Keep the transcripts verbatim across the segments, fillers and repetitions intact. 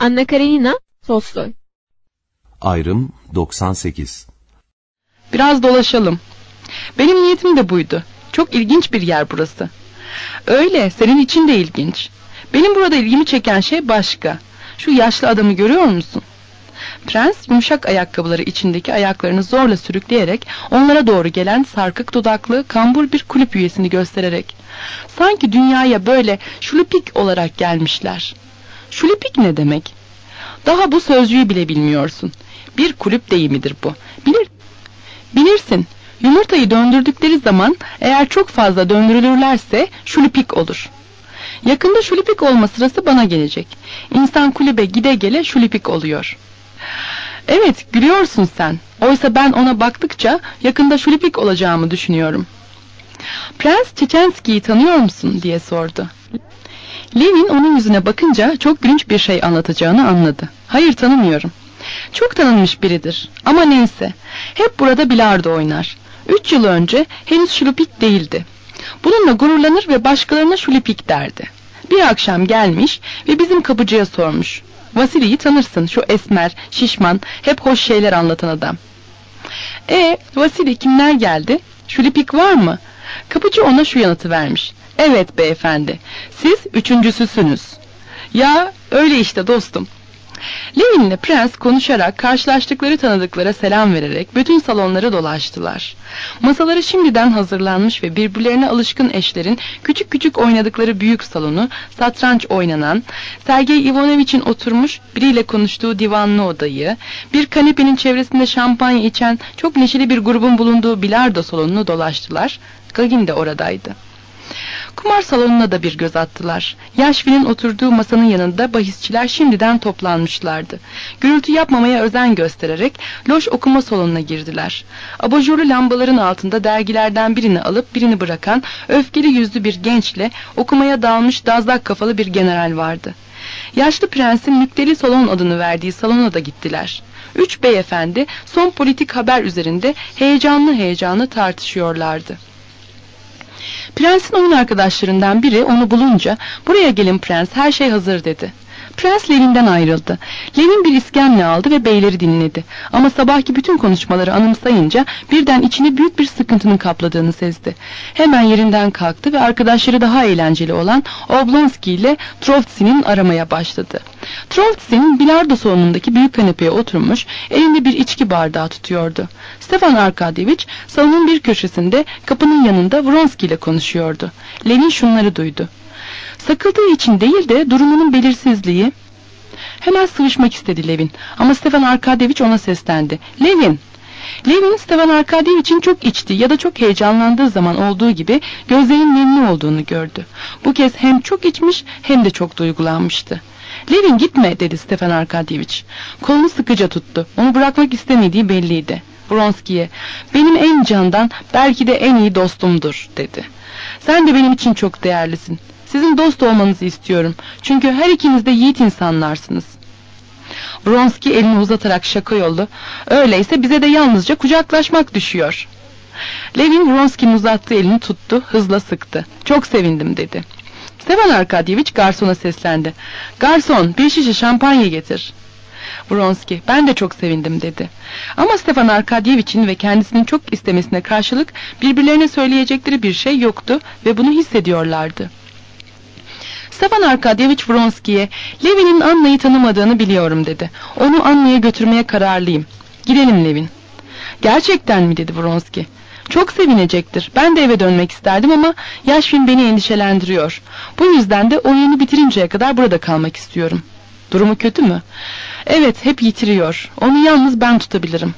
Anna Karenina Tolstoy. Ayrım doksan sekiz. Biraz dolaşalım. Benim niyetim de buydu. Çok ilginç bir yer burası. Öyle, senin için de ilginç. Benim burada ilgimi çeken şey başka. Şu yaşlı adamı görüyor musun? Prens yumuşak ayakkabıları içindeki ayaklarını zorla sürükleyerek onlara doğru gelen sarkık dudaklı kambur bir kulüp üyesini göstererek, sanki dünyaya böyle şulupik olarak gelmişler. Şulupik ne demek? Daha bu sözcüğü bile bilmiyorsun. Bir kulüp deyimidir bu. Bilir, bilirsin. Yumurtayı döndürdükleri zaman eğer çok fazla döndürülürlerse şulupik olur. Yakında şulupik olma sırası bana gelecek. İnsan kulübe gide gele şulupik oluyor. Evet, gülüyorsun sen. Oysa ben ona baktıkça yakında şulupik olacağımı düşünüyorum. Prens Çeçenski'yi tanıyor musun diye sordu. Levin onun yüzüne bakınca çok gülünç bir şey anlatacağını anladı. Hayır, tanımıyorum. Çok tanınmış biridir. Ama neyse. Hep burada bilardo oynar. Üç yıl önce henüz şulupik değildi. Bununla gururlanır ve başkalarına şulupik derdi. Bir akşam gelmiş ve bizim kapıcıya sormuş. Vasili'yi tanırsın, şu esmer, şişman, hep hoş şeyler anlatan adam. E, Vasili, kimler geldi? Şulupik var mı? Kapıcı ona şu yanıtı vermiş. Evet beyefendi, siz üçüncüsüsünüz. Ya öyle işte dostum. Levin'le prens konuşarak karşılaştıkları tanıdıklara selam vererek bütün salonları dolaştılar. Masaları şimdiden hazırlanmış ve birbirlerine alışkın eşlerin küçük küçük oynadıkları büyük salonu, satranç oynanan, Sergey Ivanovich'in oturmuş biriyle konuştuğu divanlı odayı, bir kanepenin çevresinde şampanya içen çok neşeli bir grubun bulunduğu bilardo salonunu dolaştılar. Gagin de oradaydı. Kumar salonuna da bir göz attılar. Yashvin'in oturduğu masanın yanında bahisçiler şimdiden toplanmışlardı. Gürültü yapmamaya özen göstererek loş okuma salonuna girdiler. Abajurlu lambaların altında dergilerden birini alıp birini bırakan öfkeli yüzlü bir gençle okumaya dalmış dazlak kafalı bir general vardı. Yaşlı prensin mükteli salon adını verdiği salona da gittiler. Üç beyefendi son politik haber üzerinde heyecanlı heyecanlı tartışıyorlardı. Prensin oyun arkadaşlarından biri onu bulunca, "Buraya gelin prens, her şey hazır," dedi. Prens Levin'den ayrıldı. Levin bir iskemle aldı ve beyleri dinledi. Ama sabahki bütün konuşmaları anımsayınca birden içini büyük bir sıkıntının kapladığını sezdi. Hemen yerinden kalktı ve arkadaşları daha eğlenceli olan Oblonsky ile Trovtsin'in aramaya başladı. Trovtsin bilardo salonundaki büyük kanepeye oturmuş, elinde bir içki bardağı tutuyordu. Stefan Arkadyevich salonun bir köşesinde kapının yanında Vronsky ile konuşuyordu. Levin şunları duydu. Sakıldığı için değil de durumunun belirsizliği. Hemen sıvışmak istedi Levin ama Stefan Arkadyevich ona seslendi. Levin! Levin Stefan Arkadyevich'in çok içtiği ya da çok heyecanlandığı zaman olduğu gibi gözlerinin nemli olduğunu gördü. Bu kez hem çok içmiş hem de çok duygulanmıştı. Levin, gitme, dedi Stefan Arkadyevich. Kolunu sıkıca tuttu. Onu bırakmak istemediği belliydi. Vronsky'ye, benim en candan belki de en iyi dostumdur, dedi. Sen de benim için çok değerlisin. Sizin dost olmanızı istiyorum. Çünkü her ikiniz de yiğit insanlarsınız. Vronsky elini uzatarak şaka yollu. Öyleyse bize de yalnızca kucaklaşmak düşüyor. Levin Vronsky'nin uzattığı elini tuttu, hızla sıktı. Çok sevindim, dedi. Stefan Arkadyevich garsona seslendi. Garson, bir şişe şampanya getir. Vronsky, ben de çok sevindim, dedi. Ama Stefan Arkadyevich'in ve kendisinin çok istemesine karşılık birbirlerine söyleyecekleri bir şey yoktu ve bunu hissediyorlardı. Stefan Arkadyevich Vronsky'ye, Levin'in Anna'yı tanımadığını biliyorum, dedi. Onu Anna'ya götürmeye kararlıyım. Gidelim Levin. Gerçekten mi, dedi Vronsky. Çok sevinecektir. Ben de eve dönmek isterdim ama Yashvin beni endişelendiriyor. Bu yüzden de oyunu bitirinceye kadar burada kalmak istiyorum. Durumu kötü mü? Evet, hep yitiriyor. Onu yalnız ben tutabilirim.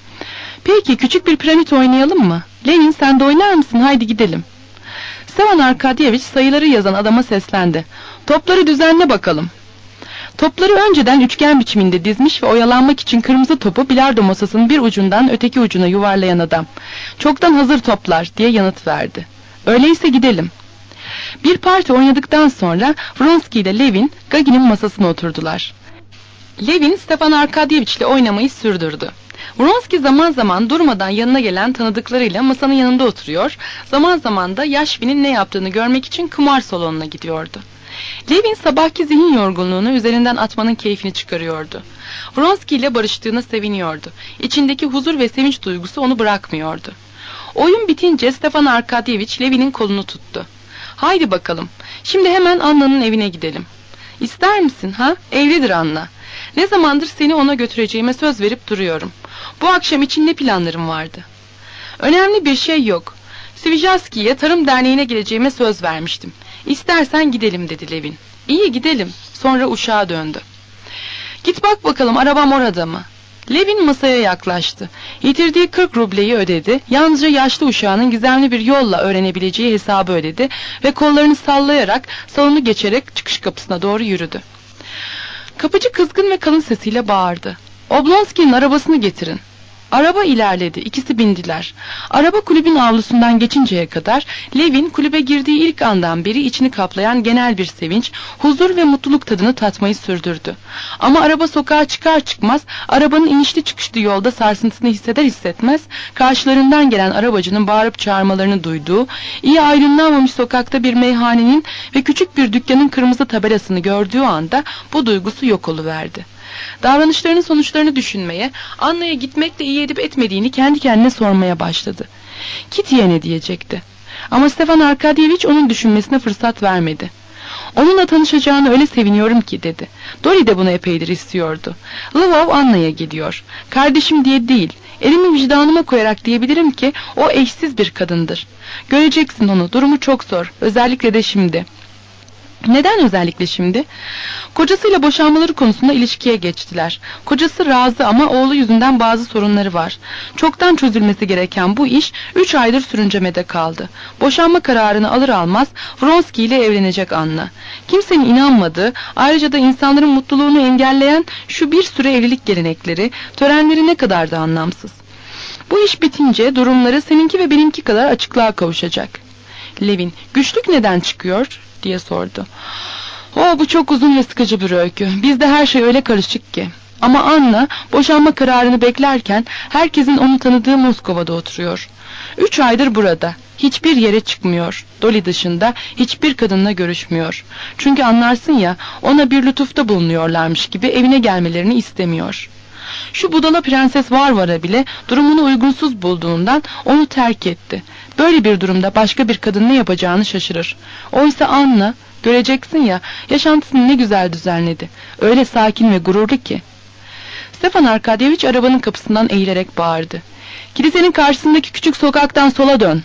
Peki, küçük bir piramit oynayalım mı? Levin, sen de oynar mısın? Haydi gidelim. Stefan Arkadyevich sayıları yazan adama seslendi. Topları düzenle bakalım. Topları önceden üçgen biçiminde dizmiş ve oyalanmak için kırmızı topu bilardo masasının bir ucundan öteki ucuna yuvarlayan adam. Çoktan hazır toplar, diye yanıt verdi. Öyleyse gidelim. Bir parti oynadıktan sonra Vronsky ile Levin Gagin'in masasına oturdular. Levin Stefan Arkadyevich ile oynamayı sürdürdü. Vronsky zaman zaman durmadan yanına gelen tanıdıklarıyla masanın yanında oturuyor, zaman zaman da Yashvin'in ne yaptığını görmek için kumar salonuna gidiyordu. Levin sabahki zihin yorgunluğunu üzerinden atmanın keyfini çıkarıyordu. Vronsky ile barıştığına seviniyordu. İçindeki huzur ve sevinç duygusu onu bırakmıyordu. Oyun bitince Stefan Arkadyevich Levin'in kolunu tuttu. Haydi bakalım, şimdi hemen Anna'nın evine gidelim. İster misin ha? Evlidir Anna. Ne zamandır seni ona götüreceğime söz verip duruyorum. Bu akşam için ne planlarım vardı? Önemli bir şey yok. Svijaski'ye Tarım Derneği'ne geleceğime söz vermiştim. İstersen gidelim dedi Levin. İyi gidelim. Sonra uşağa döndü. Git bak bakalım arabam orada mı? Levin masaya yaklaştı. Yitirdiği kırk rubleyi ödedi. Yalnızca yaşlı uşağının gizemli bir yolla öğrenebileceği hesabı ödedi ve kollarını sallayarak salonu geçerek çıkış kapısına doğru yürüdü. Kapıcı kızgın ve kalın sesiyle bağırdı. Oblonsky'nin arabasını getirin. Araba ilerledi. İkisi bindiler. Araba kulübün avlusundan geçinceye kadar Levin kulübe girdiği ilk andan beri içini kaplayan genel bir sevinç, huzur ve mutluluk tadını tatmayı sürdürdü. Ama araba sokağa çıkar çıkmaz arabanın inişli çıkışlı yolda sarsıntısını hisseder hissetmez karşılarından gelen arabacının bağırıp çağırmalarını duyduğu, iyi aydınlanmamış sokakta bir meyhanenin ve küçük bir dükkanın kırmızı tabelasını gördüğü anda bu duygusu yok oluverdi. Davranışlarının sonuçlarını düşünmeye, Anna'ya gitmekle iyi edip etmediğini kendi kendine sormaya başladı. Kitty'ye ne diyecekti? Ama Stefan Arkadyevich onun düşünmesine fırsat vermedi. Onunla tanışacağını öyle seviniyorum ki dedi. Dolly de bunu epeydir istiyordu. Lvov Anna'ya geliyor. Kardeşim diye değil, elimi vicdanıma koyarak diyebilirim ki o eşsiz bir kadındır. Göreceksin onu, durumu çok zor, özellikle de şimdi. Neden özellikle şimdi? Kocasıyla boşanmaları konusunda ilişkiye geçtiler. Kocası razı ama oğlu yüzünden bazı sorunları var. Çoktan çözülmesi gereken bu iş üç aydır sürüncemede kaldı. Boşanma kararını alır almaz Vronsky ile evlenecek Anna. Kimsenin inanmadığı, ayrıca da insanların mutluluğunu engelleyen şu bir sürü evlilik gelenekleri, törenleri ne kadar da anlamsız. Bu iş bitince durumları seninki ve benimki kadar açıklığa kavuşacak. Levin, güçlük neden çıkıyor diye sordu. Oh, bu çok uzun ve sıkıcı bir öykü. Bizde her şey öyle karışık ki. Ama Anna boşanma kararını beklerken herkesin onu tanıdığı Moskova'da oturuyor. Üç aydır burada. Hiçbir yere çıkmıyor. Dolly dışında hiçbir kadınla görüşmüyor. Çünkü anlarsın ya, ona bir lütufta bulunuyorlarmış gibi evine gelmelerini istemiyor. Şu budala prenses Varvara bile durumunu uygunsuz bulduğundan onu terk etti. Böyle bir durumda başka bir kadın ne yapacağını şaşırır. Oysa Anna, göreceksin ya, yaşantısını ne güzel düzenledi. Öyle sakin ve gururlu ki. Stefan Arkadyevich arabanın kapısından eğilerek bağırdı. Kilisenin karşısındaki küçük sokaktan sola dön.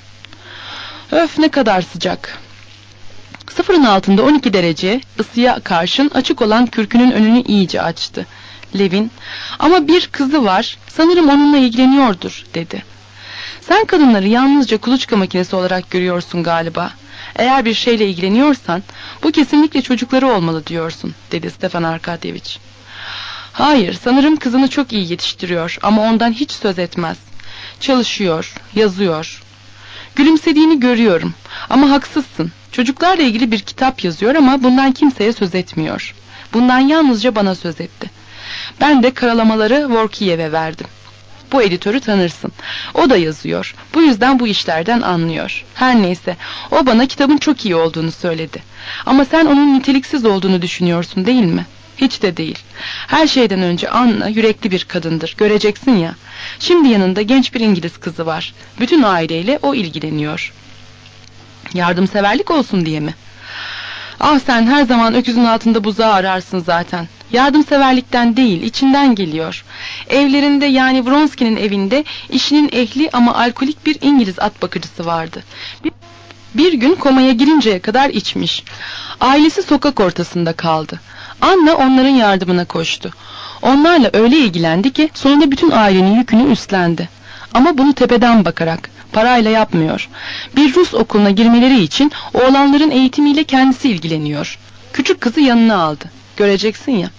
Öf, ne kadar sıcak. Sıfırın altında on iki derece ısıya karşın açık olan kürkünün önünü iyice açtı. Levin, ama bir kızı var, sanırım onunla ilgileniyordur dedi. Sen kadınları yalnızca kuluçka makinesi olarak görüyorsun galiba. Eğer bir şeyle ilgileniyorsan bu kesinlikle çocukları olmalı diyorsun dedi Stefan Arkadyevich. Hayır, sanırım kızını çok iyi yetiştiriyor ama ondan hiç söz etmez. Çalışıyor, yazıyor. Gülümsediğini görüyorum ama haksızsın. Çocuklarla ilgili bir kitap yazıyor ama bundan kimseye söz etmiyor. Bundan yalnızca bana söz etti. Ben de karalamaları Vorkiyev'e verdim. Bu editörü tanırsın. O da yazıyor. Bu yüzden bu işlerden anlıyor. Her neyse, o bana kitabın çok iyi olduğunu söyledi. Ama sen onun niteliksiz olduğunu düşünüyorsun değil mi? Hiç de değil. Her şeyden önce Anna yürekli bir kadındır. Göreceksin ya. Şimdi yanında genç bir İngiliz kızı var. Bütün aileyle o ilgileniyor. Yardımseverlik olsun diye mi? Ah, sen her zaman öküzün altında buzağı ararsın zaten. Yardımseverlikten değil, içinden geliyor. Evlerinde, yani Vronsky'nin evinde işinin ehli ama alkolik bir İngiliz at bakıcısı vardı. Bir, bir gün komaya girinceye kadar içmiş. Ailesi sokak ortasında kaldı. Anna onların yardımına koştu. Onlarla öyle ilgilendi ki sonunda bütün ailenin yükünü üstlendi. Ama bunu tepeden bakarak, parayla yapmıyor. Bir Rus okuluna girmeleri için oğlanların eğitimiyle kendisi ilgileniyor. Küçük kızı yanına aldı. Göreceksin ya.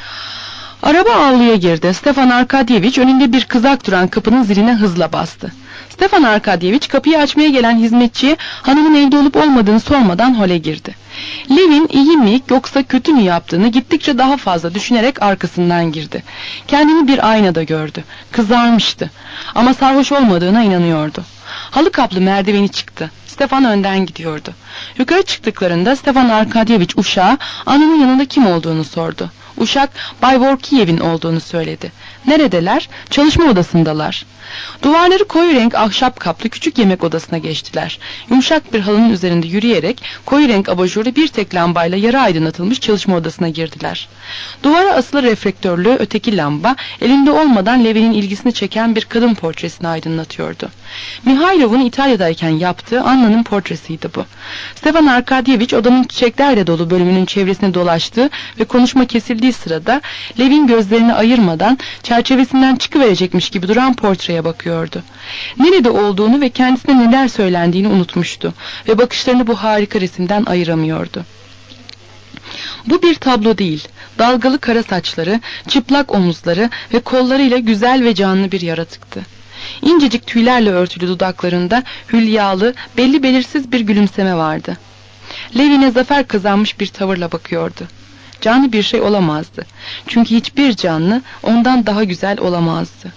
Araba avluya girdi. Stefan Arkadyevich önünde bir kızak duran kapının ziline hızla bastı. Stefan Arkadyevich kapıyı açmaya gelen hizmetçiye hanımın evde olup olmadığını sormadan hole girdi. Levin iyi mi yoksa kötü mü yaptığını gittikçe daha fazla düşünerek arkasından girdi. Kendini bir aynada gördü. Kızarmıştı ama sarhoş olmadığına inanıyordu. Halı kaplı merdiveni çıktı. Stefan önden gidiyordu. Yukarı çıktıklarında Stefan Arkadyeviç uşağa Anna'nın yanında kim olduğunu sordu. Uşak Bay Vorkiyev'in olduğunu söyledi. Neredeler? Çalışma odasındalar. Duvarları koyu renk ahşap kaplı küçük yemek odasına geçtiler. Yumuşak bir halının üzerinde yürüyerek koyu renk abajurlu bir tek lambayla yarı aydınlatılmış çalışma odasına girdiler. Duvara asılı reflektörlü öteki lamba elinde olmadan Levin'in ilgisini çeken bir kadın portresini aydınlatıyordu. Mihailov'un İtalya'dayken yaptığı Anna'nın portresiydi bu. Stefan Arkadyeviç odanın çiçeklerle dolu bölümünün çevresine dolaştığı ve konuşma kesildiği sırada Levin gözlerini ayırmadan çerçevesinden çıkıverecekmiş gibi duran portreye bakıyordu. Nerede olduğunu ve kendisine neler söylendiğini unutmuştu ve bakışlarını bu harika resimden ayıramıyordu. Bu bir tablo değil, dalgalı kara saçları, çıplak omuzları ve kollarıyla güzel ve canlı bir yaratıktı. İncecik tüylerle örtülü dudaklarında hülyalı, belli belirsiz bir gülümseme vardı. Levin'e zafer kazanmış bir tavırla bakıyordu. Canlı bir şey olamazdı. Çünkü hiçbir canlı ondan daha güzel olamazdı.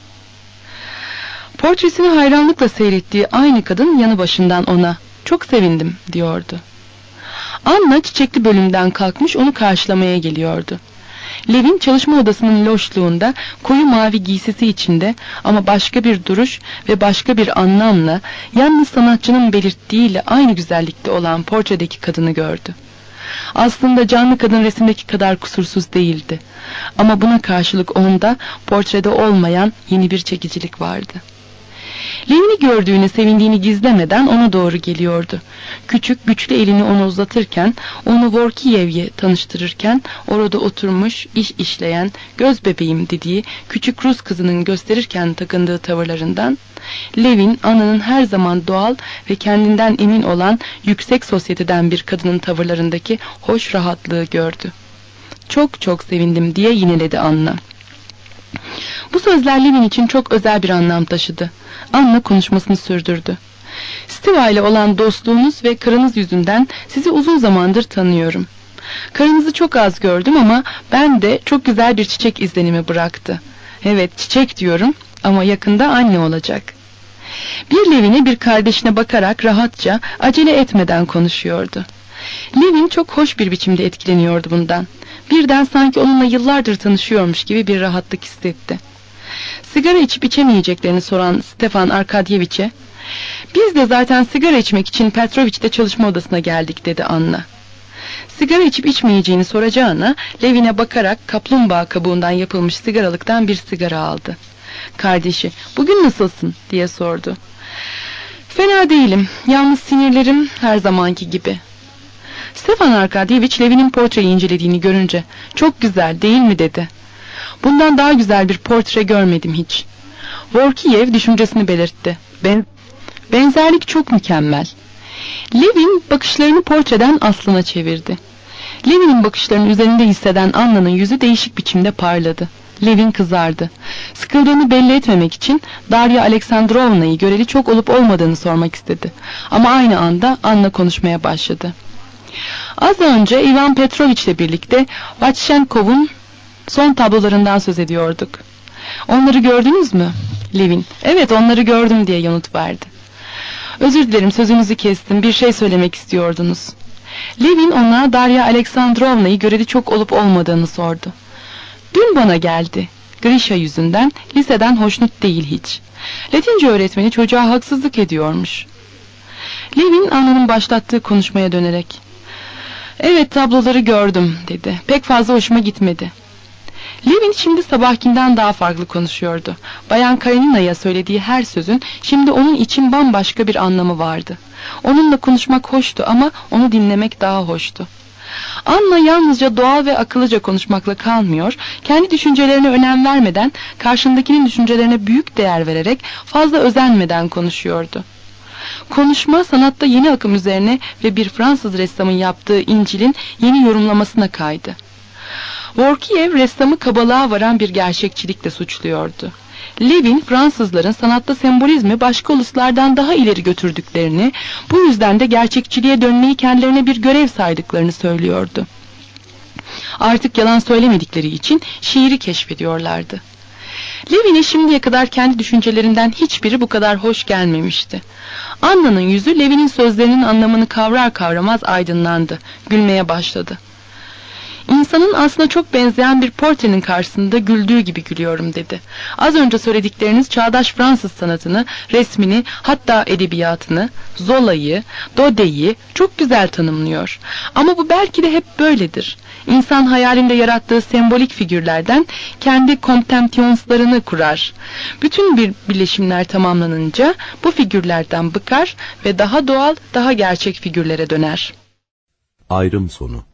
Portresini hayranlıkla seyrettiği aynı kadın yanı başından ona, "Çok sevindim," diyordu. Anna çiçekli bölümden kalkmış onu karşılamaya geliyordu. Levin çalışma odasının loşluğunda koyu mavi giysisi içinde ama başka bir duruş ve başka bir anlamla yalnız sanatçının belirttiğiyle aynı güzellikte olan portredeki kadını gördü. Aslında canlı kadın resimdeki kadar kusursuz değildi. Ama buna karşılık onda portrede olmayan yeni bir çekicilik vardı. Levin'i gördüğüne sevindiğini gizlemeden ona doğru geliyordu. Küçük güçlü elini ona uzatırken, onu Vorkiyev'ye tanıştırırken orada oturmuş iş işleyen göz bebeğim dediği küçük Rus kızının gösterirken takındığı tavırlarından Levin Anna'nın her zaman doğal ve kendinden emin olan yüksek sosyeteden bir kadının tavırlarındaki hoş rahatlığı gördü. "Çok çok sevindim," diye yineledi Anna. Bu sözler Levin için çok özel bir anlam taşıdı. Anna konuşmasını sürdürdü. "Stiva ile olan dostluğunuz ve karınız yüzünden sizi uzun zamandır tanıyorum. Karınızı çok az gördüm ama ben de çok güzel bir çiçek izlenimi bıraktı. Evet, çiçek diyorum ama yakında anne olacak." Bir Levin'e bir kardeşine bakarak rahatça, acele etmeden konuşuyordu. Levin çok hoş bir biçimde etkileniyordu bundan. Birden sanki onunla yıllardır tanışıyormuş gibi bir rahatlık hissetti. Sigara içip içemeyeceklerini soran Stefan Arkadyeviç'e, "Biz de zaten sigara içmek için Petroviç'te çalışma odasına geldik," dedi Anna. Sigara içip içmeyeceğini soracağına Levin'e bakarak kaplumbağa kabuğundan yapılmış sigaralıktan bir sigara aldı. Kardeşi, "Bugün nasılsın?" diye sordu. "Fena değilim, yalnız sinirlerim her zamanki gibi." Stefan Arkadyeviç Levin'in portreyi incelediğini görünce, "Çok güzel değil mi?" dedi. "Bundan daha güzel bir portre görmedim hiç." Vorkiyev düşüncesini belirtti. Ben, benzerlik çok mükemmel. Levin bakışlarını portreden Aslı'na çevirdi. Levin'in bakışlarının üzerinde hisseden Anna'nın yüzü değişik biçimde parladı. Levin kızardı. Sıkıldığını belli etmemek için Darya Aleksandrovna'yı göreli çok olup olmadığını sormak istedi. Ama aynı anda Anna konuşmaya başladı. "Az önce Ivan Petroviç'le birlikte Vatchenkov'un son tablolarından söz ediyorduk. Onları gördünüz mü?" Levin, "Evet, onları gördüm," diye yanıt verdi. "Özür dilerim, sözünüzü kestim. Bir şey söylemek istiyordunuz." Levin ona Darya Aleksandrovna'yı göreli çok olup olmadığını sordu. "Dün bana geldi. Grisha yüzünden, liseden hoşnut değil hiç. Latince öğretmeni çocuğa haksızlık ediyormuş." Levin Anna'nın başlattığı konuşmaya dönerek, "Evet, tabloları gördüm," dedi. "Pek fazla hoşuma gitmedi." Levin şimdi sabahkinden daha farklı konuşuyordu. Bayan Karenina'ya söylediği her sözün şimdi onun için bambaşka bir anlamı vardı. Onunla konuşmak hoştu ama onu dinlemek daha hoştu. Anna yalnızca doğal ve akıllıca konuşmakla kalmıyor, kendi düşüncelerine önem vermeden, karşındakinin düşüncelerine büyük değer vererek, fazla özenmeden konuşuyordu. Konuşma sanatta yeni akım üzerine ve bir Fransız ressamın yaptığı İncil'in yeni yorumlamasına kaydı. Vorkiyev ressamı kabalığa varan bir gerçekçilikle suçluyordu. Levin, Fransızların sanatta sembolizmi başka uluslardan daha ileri götürdüklerini, bu yüzden de gerçekçiliğe dönmeyi kendilerine bir görev saydıklarını söylüyordu. Artık yalan söylemedikleri için şiiri keşfediyorlardı. Levin'e şimdiye kadar kendi düşüncelerinden hiçbiri bu kadar hoş gelmemişti. Anna'nın yüzü Levin'in sözlerinin anlamını kavrar kavramaz aydınlandı. Gülmeye başladı. İnsanın aslında çok benzeyen bir portrenin karşısında güldüğü gibi gülüyorum dedi. Az önce söyledikleriniz çağdaş Fransız sanatını, resmini, hatta edebiyatını, Zola'yı, Daude'yi çok güzel tanımlıyor. Ama bu belki de hep böyledir. İnsan hayalinde yarattığı sembolik figürlerden kendi kontemptiyonslarını kurar. Bütün bir bileşimler tamamlanınca bu figürlerden bıkar ve daha doğal, daha gerçek figürlere döner. Ayrım sonu.